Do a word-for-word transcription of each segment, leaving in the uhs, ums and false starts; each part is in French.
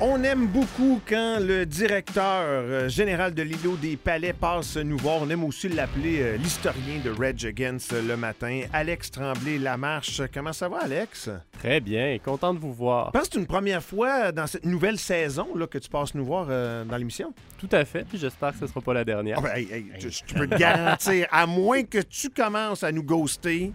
On aime beaucoup quand le directeur général de l'îlot des Palais passe nous voir. On aime aussi l'appeler euh, l'historien de Rage Against le matin. Alex Tremblay-Lamarche. Comment ça va, Alex? Très bien, content de vous voir. Je pense que c'est une première fois dans cette nouvelle saison là, que tu passes nous voir euh, dans l'émission. Tout à fait, puis j'espère que ce ne sera pas la dernière. Oh, ben, hey, hey, je, je peux te garantir, à moins que tu commences à nous ghoster,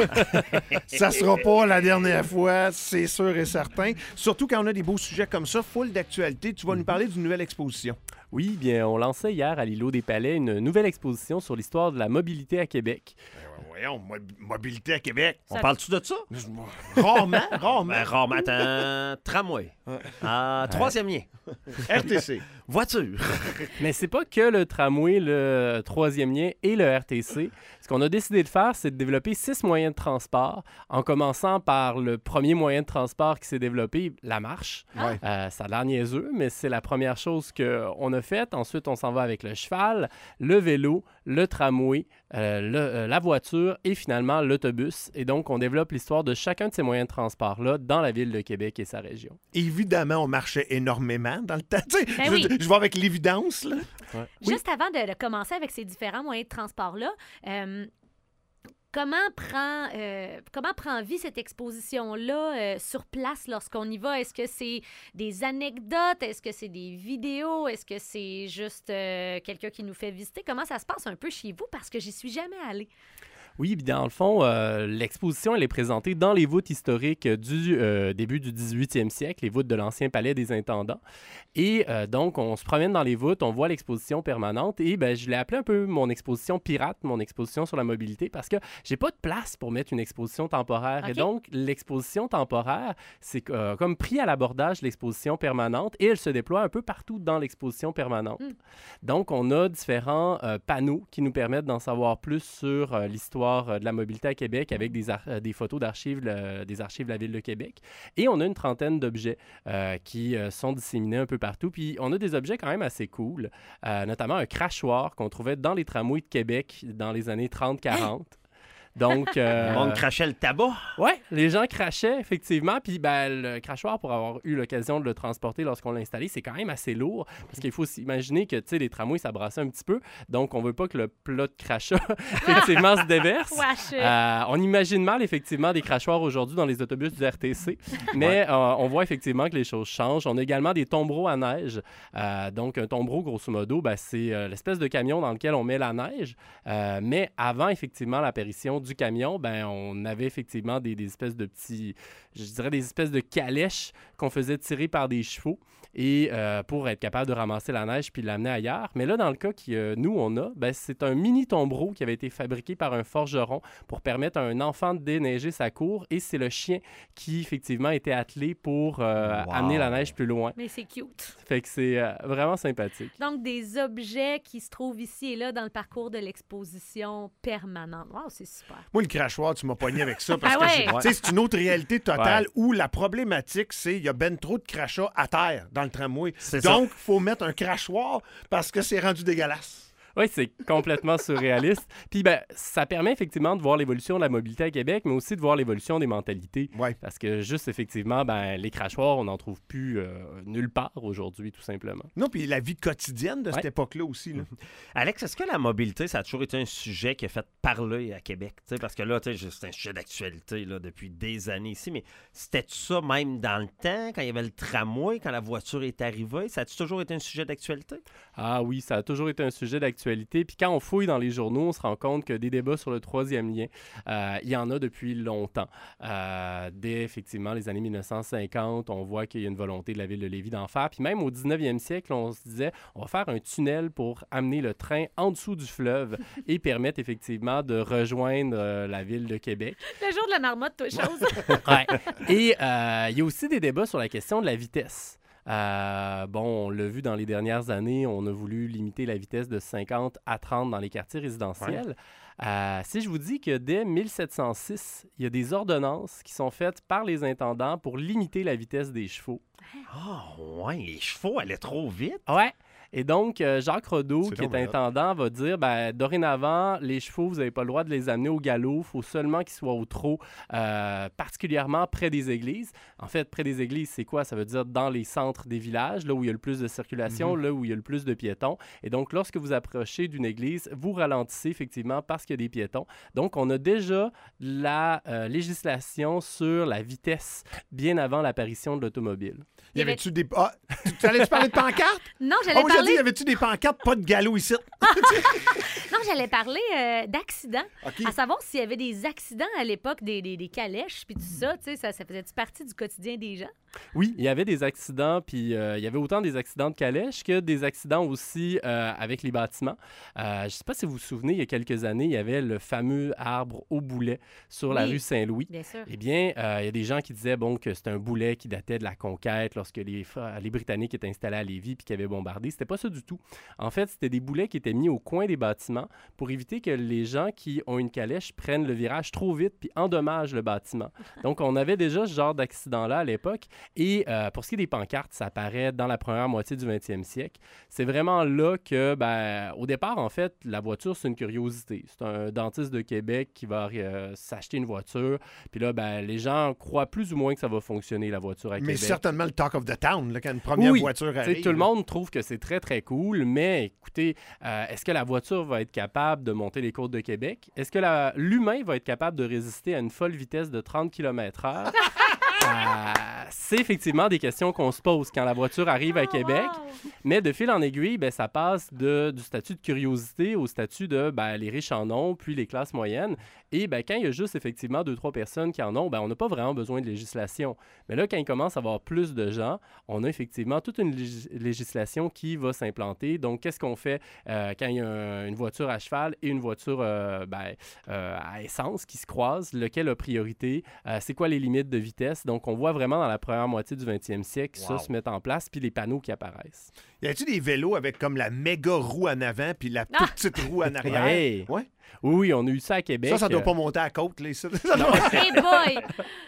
ça sera pas la dernière fois, c'est sûr et certain. Surtout quand on a des beaux sujets comme ça, full d'actualité. Tu vas nous parler d'une nouvelle exposition. Oui, bien, on lançait hier à l'îlot des Palais une nouvelle exposition sur l'histoire de la mobilité à Québec. Ben, voyons, mo- mobilité à Québec. On parle-tu de ça? Rarement, rarement. Ben, rarement. Attends, tramway. Ah, troisième lien. R T C. Voiture. Mais c'est pas que le tramway, le troisième lien et le R T C. Ce qu'on a décidé de faire, c'est de développer six moyens de transport, en commençant par le premier moyen de transport qui s'est développé, la marche. Ouais. Euh, ça a l'air niaiseux, mais c'est la première chose qu'on a faite. Ensuite, on s'en va avec le cheval, le vélo, le tramway, euh, le, euh, la voiture et finalement l'autobus. Et donc, on développe l'histoire de chacun de ces moyens de transport-là dans la ville de Québec et sa région. Évidemment, on marchait énormément dans le temps. Tu sais, Ben je, oui. je vais avec l'évidence, là. Ouais. Juste avant de, de commencer avec ces différents moyens de transport-là, euh, comment, prend, euh, comment prend vie cette exposition-là euh, sur place lorsqu'on y va? Est-ce que c'est des anecdotes? Est-ce que c'est des vidéos? Est-ce que c'est juste euh, quelqu'un qui nous fait visiter? Comment ça se passe un peu chez vous? Parce que j'y suis jamais allée. Oui, puis dans le fond, euh, l'exposition, elle est présentée dans les voûtes historiques du euh, début du dix-huitième siècle, les voûtes de l'ancien palais des intendants. Et euh, donc, on se promène dans les voûtes, on voit l'exposition permanente et ben, je l'ai appelé un peu mon exposition pirate, mon exposition sur la mobilité, parce que j'ai pas de place pour mettre une exposition temporaire. OK. Et donc, l'exposition temporaire, c'est euh, comme pris à l'abordage de l'exposition permanente et elle se déploie un peu partout dans l'exposition permanente. Mm. Donc, on a différents euh, panneaux qui nous permettent d'en savoir plus sur euh, l'histoire de la mobilité à Québec avec des, ar- euh, des photos d'archives, le- des archives de la Ville de Québec. Et on a une trentaine d'objets euh, qui euh, sont disséminés un peu partout. Puis on a des objets quand même assez cool, euh, notamment un crachoir qu'on trouvait dans les tramways de Québec dans les années trente quarante. Donc, euh, Le monde crachait le tabac. ouais, les gens crachaient, effectivement. Puis ben, le crachoir, pour avoir eu l'occasion de le transporter lorsqu'on l'a installé, c'est quand même assez lourd. Parce qu'il faut s'imaginer que, tu sais, les tramways, ça brassait un petit peu. Donc, on veut pas que le plat de crachat, effectivement, se déverse. Wesh. Euh, on imagine mal, effectivement, des crachoirs aujourd'hui dans les autobus du R T C. Mais euh, on voit effectivement que les choses changent. On a également des tombereaux à neige. Euh, donc, un tombereau, grosso modo, ben, c'est euh, l'espèce de camion dans lequel on met la neige. Euh, mais avant, effectivement, l'apparition du camion, ben, on avait effectivement des, des espèces de petits, je dirais des espèces de calèches qu'on faisait tirer par des chevaux et euh, pour être capable de ramasser la neige puis l'amener ailleurs. Mais là, dans le cas que euh, nous, on a, ben, c'est un mini tombereau qui avait été fabriqué par un forgeron pour permettre à un enfant de déneiger sa cour et c'est le chien qui, effectivement, était attelé pour euh, Wow. amener la neige plus loin. Mais c'est cute. Fait que c'est euh, vraiment sympathique. Donc, des objets qui se trouvent ici et là dans le parcours de l'exposition permanente. Wow, c'est super. Moi, le crachoir, tu m'as pogné avec ça parce Ah que ouais? j'ai- tu sais, c'est une autre réalité totale Ouais. où la problématique, c'est qu'il y a ben trop de crachats à terre dans le tramway. C'est ça. Donc, il faut mettre un crachoir parce que c'est rendu dégueulasse. Oui, c'est complètement surréaliste. Puis, ben, ça permet effectivement de voir l'évolution de la mobilité à Québec, mais aussi de voir l'évolution des mentalités. Ouais. Parce que juste, effectivement, ben, les crachoirs, on n'en trouve plus euh, nulle part aujourd'hui, tout simplement. Non, puis la vie quotidienne de cette Ouais. époque-là aussi. Là. Alex, est-ce que la mobilité, ça a toujours été un sujet qui a fait parler à Québec? T'sais, parce que là, t'sais, c'est un sujet d'actualité là, depuis des années ici, mais c'était ça même dans le temps, quand il y avait le tramway, quand la voiture est arrivée? Ça a toujours été un sujet d'actualité? Ah oui, ça a toujours été un sujet d'actualité. Puis quand on fouille dans les journaux, on se rend compte que des débats sur le troisième lien, euh, il y en a depuis longtemps. Euh, dès, effectivement, les années mille neuf cent cinquante, on voit qu'il y a une volonté de la ville de Lévis d'en faire. Puis même au dix-neuvième siècle, on se disait, on va faire un tunnel pour amener le train en dessous du fleuve et permettre effectivement de rejoindre euh, la ville de Québec. Le jour de la marmotte, toi, chose. Ouais. Et euh, il y a aussi des débats sur la question de la vitesse. Euh, bon, on l'a vu dans les dernières années, on a voulu limiter la vitesse de cinquante à trente dans les quartiers résidentiels. Euh, si je vous dis que dès mille sept cent six, il y a des ordonnances qui sont faites par les intendants pour limiter la vitesse des chevaux. Ah, ouais, les chevaux allaient trop vite. Ouais. Et donc, euh, Jacques Rodot, C'est qui est donc bien intendant, va dire, ben, dorénavant, les chevaux, vous n'avez pas le droit de les amener au galop. Il faut seulement qu'ils soient au trot, euh, particulièrement près des églises. En fait, près des églises, c'est quoi? Ça veut dire dans les centres des villages, là où il y a le plus de circulation, mm-hmm. là où il y a le plus de piétons. Et donc, lorsque vous approchez d'une église, vous ralentissez effectivement parce qu'il y a des piétons. Donc, on a déjà la euh, législation sur la vitesse bien avant l'apparition de l'automobile. Y avait-tu des... Ah, tu allais-tu parler de pancartes? Non, j'allais oh, parler... j'ai dit, y avait-tu des pancartes, pas de galop ici? Non, j'allais parler euh, d'accidents. Okay. À savoir s'il y avait des accidents à l'époque, des, des, des calèches, puis tout ça, tu sais, ça, ça faisait-tu partie du quotidien des gens? Oui, il y avait des accidents, puis euh, il y avait autant des accidents de calèche que des accidents aussi euh, avec les bâtiments. Euh, je ne sais pas si vous vous souvenez, il y a quelques années, il y avait le fameux arbre au boulet sur oui, la rue Saint-Louis. Bien sûr. Eh bien, euh, il y a des gens qui disaient bon, que c'était un boulet qui datait de la conquête lorsque les, les Britanniques étaient installés à Lévis puis qui avaient bombardé. C'était pas ça du tout. En fait, c'était des boulets qui étaient mis au coin des bâtiments pour éviter que les gens qui ont une calèche prennent le virage trop vite puis endommagent le bâtiment. Donc, on avait déjà ce genre d'accident-là à l'époque. Et euh, pour ce qui est des pancartes, ça apparaît dans la première moitié du vingtième siècle. C'est vraiment là que, ben, au départ, en fait, la voiture, c'est une curiosité. C'est un dentiste de Québec qui va euh, s'acheter une voiture. Puis là, ben, les gens croient plus ou moins que ça va fonctionner, la voiture à mais Québec. Mais certainement le talk of the town, là, quand une première oui, voiture arrive. Tout le monde trouve que c'est très, très cool, mais écoutez, euh, est-ce que la voiture va être capable de monter les côtes de Québec? Est-ce que la, l'humain va être capable de résister à une folle vitesse de trente kilomètres heure? Euh, c'est effectivement des questions qu'on se pose quand la voiture arrive à Québec. Mais de fil en aiguille, ben, ça passe de, du statut de curiosité au statut de ben, les riches en ont, puis les classes moyennes. Et ben, quand il y a juste effectivement deux, trois personnes qui en ont, ben, on n'a pas vraiment besoin de législation. Mais là, quand il commence à avoir plus de gens, on a effectivement toute une lég- législation qui va s'implanter. Donc, qu'est-ce qu'on fait euh, quand il y a un, une voiture à cheval et une voiture euh, ben, euh, à essence qui se croisent? Lequel a priorité? Euh, c'est quoi les limites de vitesse? Donc, on voit vraiment dans la première moitié du vingtième siècle wow. ça se mettre en place, puis les panneaux qui apparaissent. Y a-t-il des vélos avec comme la méga roue en avant puis la toute petite roue en arrière? Ouais. Ouais. Oui, oui, on a eu ça à Québec. Ça, ça doit pas monter à la côte, là, ça. Hey boy!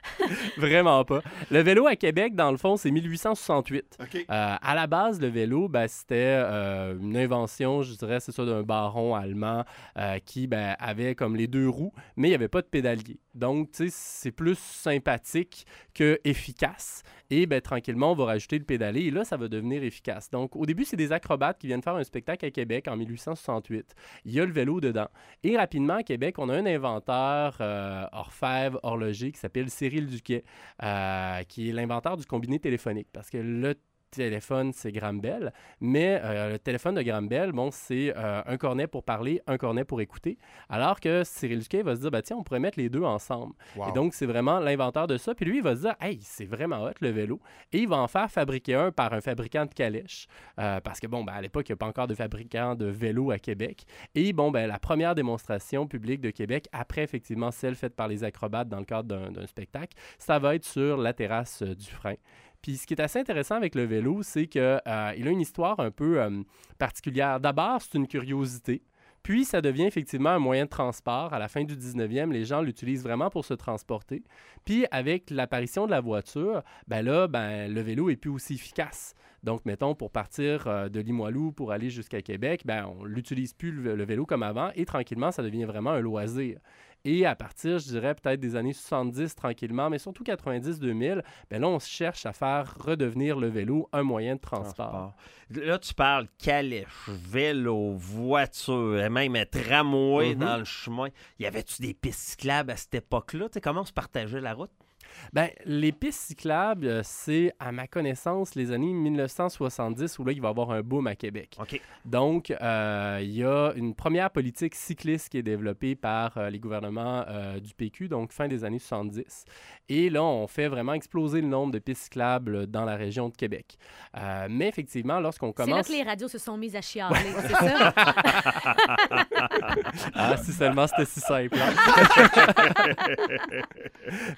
Vraiment pas. Le vélo à Québec, dans le fond, c'est mille huit cent soixante-huit. Okay. Euh, à la base, le vélo, ben, c'était euh, une invention, je dirais, c'est ça, d'un baron allemand euh, qui ben, avait comme les deux roues, mais il n'y avait pas de pédalier. Donc, tu sais, c'est plus sympathique que efficace. Et ben, tranquillement, on va rajouter le pédalier et là, ça va devenir efficace. Donc, au début, c'est des acrobates qui viennent faire un spectacle à Québec en mille huit cent soixante-huit. Il y a le vélo dedans. Et rapidement, à Québec, on a un inventeur euh, orfèvre, horloger qui s'appelle Cyril Duquet, euh, qui est l'inventeur du combiné téléphonique. Parce que le téléphone, c'est Graham Bell, mais euh, le téléphone de Graham Bell, bon, c'est euh, un cornet pour parler, un cornet pour écouter, alors que Cyril Duquet va se dire, ben, tiens, on pourrait mettre les deux ensemble. Wow. Et donc, c'est vraiment l'inventeur de ça. Puis lui, il va se dire, hey, c'est vraiment hot, le vélo. Et il va en faire fabriquer un par un fabricant de calèches, euh, parce que, bon, ben, à l'époque, il n'y a pas encore de fabricant de vélo à Québec. Et, bon, ben, la première démonstration publique de Québec, après, effectivement, celle faite par les acrobates dans le cadre d'un, d'un spectacle, ça va être sur la terrasse euh, du frein. Puis ce qui est assez intéressant avec le vélo, c'est qu'il euh, a une histoire un peu euh, particulière. D'abord, c'est une curiosité. Puis, ça devient effectivement un moyen de transport. À la fin du dix-neuvième, les gens l'utilisent vraiment pour se transporter. Puis, avec l'apparition de la voiture, ben là, ben, le vélo est plus aussi efficace. Donc, mettons, pour partir euh, de Limoilou pour aller jusqu'à Québec, ben, on n'utilise plus le, le vélo comme avant et tranquillement, ça devient vraiment un loisir. Et à partir, je dirais, peut-être des années soixante-dix, tranquillement, mais surtout quatre-vingt-dix deux mille, ben là, on se cherche à faire redevenir le vélo un moyen de transport. transport. Là, tu parles calèche, vélo, voiture, et même tramway mm-hmm. dans le chemin. Y avait-tu des pistes cyclables à cette époque-là? T'sais, comment on se partageait la route? Bien, les pistes cyclables, c'est, à ma connaissance, les années mille neuf cent soixante-dix où là, il va y avoir un boom à Québec. Okay. Donc, euh, il y a une première politique cycliste qui est développée par euh, les gouvernements euh, du P Q, donc fin des années soixante-dix. Et là, on fait vraiment exploser le nombre de pistes cyclables dans la région de Québec. Euh, mais effectivement, lorsqu'on commence... C'est là que les radios se sont mises à chialer, c'est ça? Ah, si seulement c'était si simple. Hein? Mais dans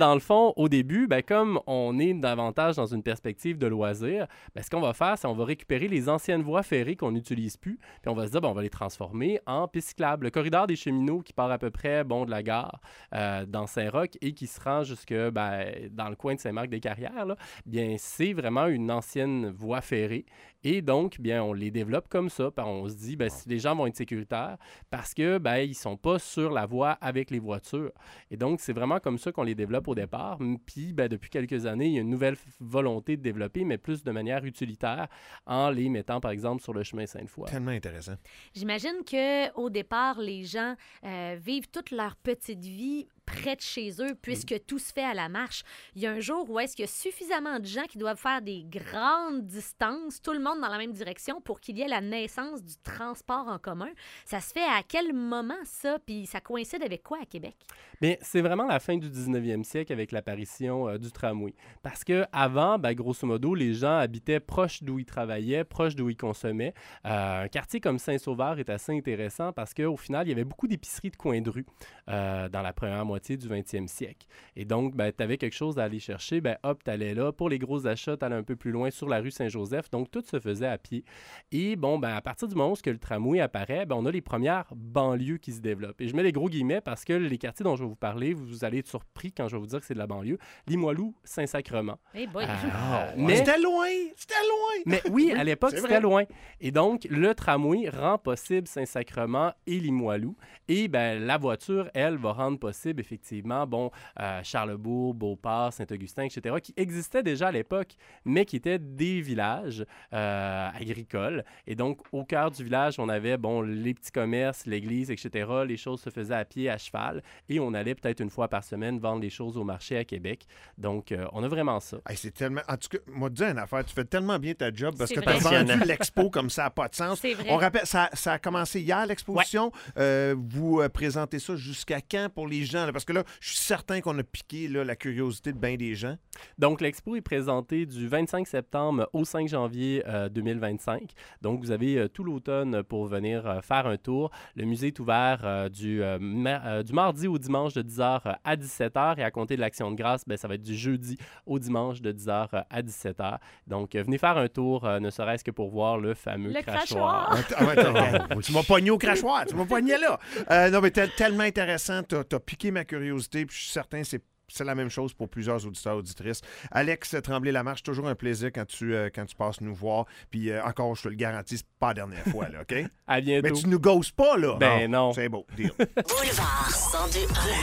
dans le fond, au début, ben, comme on est davantage dans une perspective de loisir, ben, ce qu'on va faire, c'est qu'on va récupérer les anciennes voies ferrées qu'on n'utilise plus, puis on va se dire, ben, on va les transformer en pistes cyclables. Le corridor des cheminots qui part à peu près bon, de la gare euh, dans Saint-Roch et qui se rend jusque ben, dans le coin de Saint-Marc-des-Carrières, là, bien, c'est vraiment une ancienne voie ferrée. Et donc, bien, on les développe comme ça. On se dit, bien, si les gens vont être sécuritaires parce que ben, ils ne sont pas sur la voie avec les voitures. Et donc, c'est vraiment comme ça qu'on les développe au départ. Puis, ben, depuis quelques années, il y a une nouvelle volonté de développer, mais plus de manière utilitaire, en les mettant, par exemple, sur le chemin Sainte-Foy. Tellement intéressant. J'imagine qu'au départ, les gens euh, vivent toute leur petite vie près de chez eux, puisque mmh. tout se fait à la marche. Il y a un jour où est-ce qu'il y a suffisamment de gens qui doivent faire des grandes distances, tout le monde dans la même direction, pour qu'il y ait la naissance du transport en commun. Ça se fait à quel moment, ça? Puis ça coïncide avec quoi à Québec? Bien, c'est vraiment la fin du dix-neuvième siècle avec l'apparition euh, du tramway. Parce qu'avant, ben, grosso modo, les gens habitaient proche d'où ils travaillaient, proche d'où ils consommaient. Euh, un quartier comme Saint-Sauveur est assez intéressant parce qu'au final, il y avait beaucoup d'épiceries de coin de rue euh, dans la première moitié du vingtième siècle. Et donc, ben, tu avais quelque chose à aller chercher, ben, hop, tu allais là. Pour les gros achats, tu allais un peu plus loin sur la rue Saint-Joseph. Donc, tout se faisait à pied. Et bon, ben, à partir du moment où le tramway apparaît, ben, on a les premières banlieues qui se développent. Et je mets les gros guillemets parce que les quartiers dont je vais vous parler, vous allez être surpris quand je vais vous dire que c'est de la banlieue. Limoilou, Saint-Sacrement. Hey boy. Euh, mais... C'était loin! C'était loin! Mais oui, à l'époque, c'était vrai. loin. Et donc, le tramway rend possible Saint-Sacrement et Limoilou. Et ben, la voiture, elle, va rendre possible, effectivement, bon, euh, Charlebourg, Beauport, Saint-Augustin, et cetera, qui existaient déjà à l'époque, mais qui étaient des villages euh, agricoles. Et donc, au cœur du village, on avait, bon, les petits commerces, l'église, et cetera. Les choses se faisaient à pied, à cheval. Et on allait peut-être une fois par semaine vendre les choses au marché à Québec. Donc, euh, on a vraiment ça. Hey, c'est tellement... En tout cas, moi, te dis une affaire, tu fais tellement bien ta job parce c'est que tu as vrai. vendu l'expo comme ça n'a pas de sens. C'est vrai. On rappelle, ça, ça a commencé hier, l'exposition. Ouais. Euh, vous euh, présentez ça jusqu'à quand pour les gens? Là? Parce que là, je suis certain qu'on a piqué là, la curiosité de bien des gens. Donc, l'expo est présentée du vingt-cinq septembre au cinq janvier euh, deux mille vingt-cinq. Donc, vous avez euh, tout l'automne pour venir euh, faire un tour. Le musée est ouvert euh, du, euh, ma- euh, du mardi au dimanche de dix heures à dix-sept heures et à compter de l'Action de grâce, ben, ça va être du jeudi au dimanche de dix heures à dix-sept heures. Donc, euh, venez faire un tour, euh, ne serait-ce que pour voir le fameux Le crachoir. crachoir. Ah, ouais, attends, tu m'as pogné au crachoir, tu m'as pogné là. Euh, non, mais tel- tellement intéressant, t'as, t'as piqué ma curiosité, puis je suis certain que c'est C'est la même chose pour plusieurs auditeurs, auditrices. Alex Tremblay-Lamarche, toujours un plaisir quand tu, euh, quand tu passes nous voir. Puis euh, encore, je te le garantis, c'est pas la dernière fois, là, OK? À bientôt. Mais tu nous gosses pas, là. Ben non. C'est beau, deal. Boulevard cent deux.